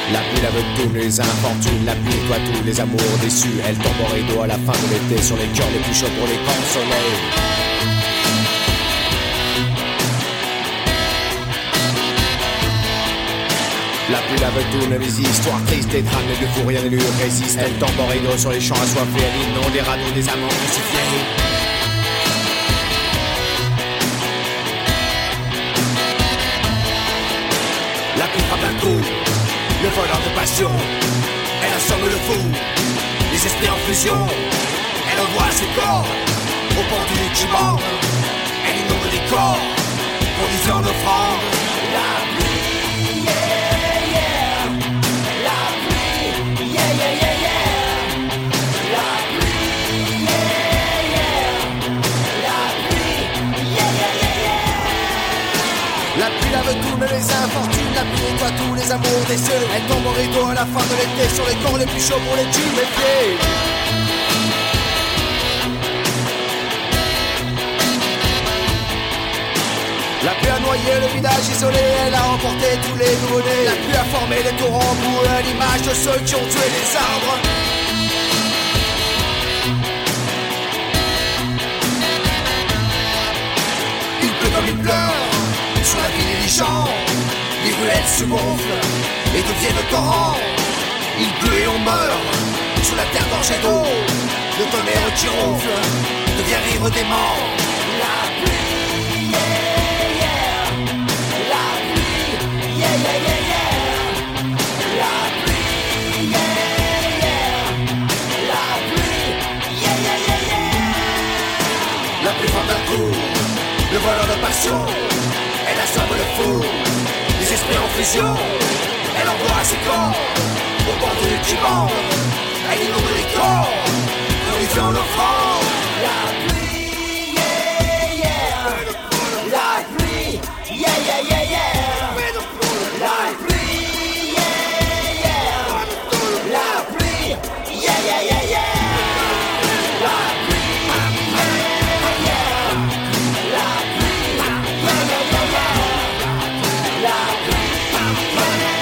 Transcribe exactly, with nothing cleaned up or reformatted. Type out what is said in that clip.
La pluie lave tous les infortunes, la pluie nettoie tous les amours déçus. Elle tombe au rideau à la fin de l'été sur les cœurs les plus chauds pour les consoler. La pluie lave toutes les histoires tristes, des drames, les deux fous, rien ne lui résiste. Elle tombe au rideau sur les champs assoiffés, elle inonde des radeaux, des amants crucifiés. La pluie frappe un coup, le voleur de passion. Elle assomme le fou, les esprits en fusion. Elle envoie ses corps au pont du qui bande. Elle inonde les corps, conduisant en offrande. La pluie, yeah, yeah. La pluie, yeah, yeah, yeah, yeah. La pluie, yeah, yeah. La pluie, yeah, yeah, yeah, yeah. La pluie lave tout, mais les infortunes. La pluie nettoie tous les amours des cieux. Elle tombe au rideau à la fin de l'été sur les corps les plus chauds pour les tuer. La pluie a noyé le village isolé, elle a emporté tous les nouveau-nés. La pluie a formé des torrents boueux à l'image de ceux qui ont tué les arbres. Il pleut comme il pleure sur la ville et les champs. Les ruelles se gonflent et deviennent torrents. Il pleut et on meurt sur la terre gorgée d'eau. Le tonnerre qui ronfle devient rire des morts. La pluie, yeah, yeah. La pluie, yeah, yeah, yeah, yeah. La pluie, yeah, yeah. La pluie, yeah, yeah, yeah, yeah. La pluie frappe un coup, le voleur de passion. Elle assomme le fou, les esprits en fusion. Elle envoie ses corps au bord du qui bande. Elle inonde les corps, glorifiant l'offrande. La pluie, yeah, yeah. La pluie, yeah, yeah, yeah, yeah. La pluie, yeah, yeah. La pluie, yeah, yeah, yeah, yeah. La pluie, yeah, yeah. La pluie, yeah, yeah, yeah, yeah. La pluie, yeah, yeah.